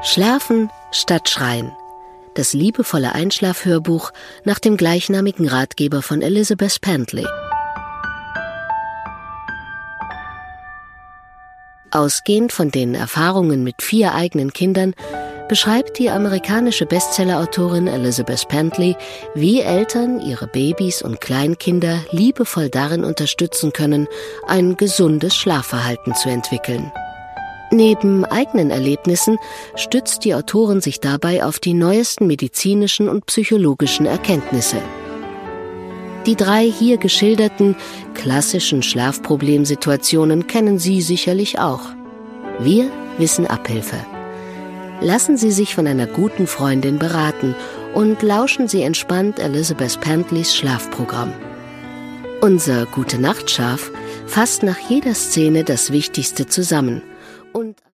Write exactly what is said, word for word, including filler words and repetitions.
Schlafen statt Schreien. Das liebevolle Einschlafhörbuch nach dem gleichnamigen Ratgeber von Elizabeth Pantley. Ausgehend von den Erfahrungen mit vier eigenen Kindern beschreibt die amerikanische Bestsellerautorin Elizabeth Pantley, wie Eltern ihre Babys und Kleinkinder liebevoll darin unterstützen können, ein gesundes Schlafverhalten zu entwickeln. Neben eigenen Erlebnissen stützt die Autorin sich dabei auf die neuesten medizinischen und psychologischen Erkenntnisse. Die drei hier geschilderten klassischen Schlafproblemsituationen kennen Sie sicherlich auch. Wir wissen Abhilfe. Lassen Sie sich von einer guten Freundin beraten und lauschen Sie entspannt Elizabeth Pantleys Schlafprogramm. Unser Gute-Nacht-Schaf fasst nach jeder Szene das Wichtigste zusammen und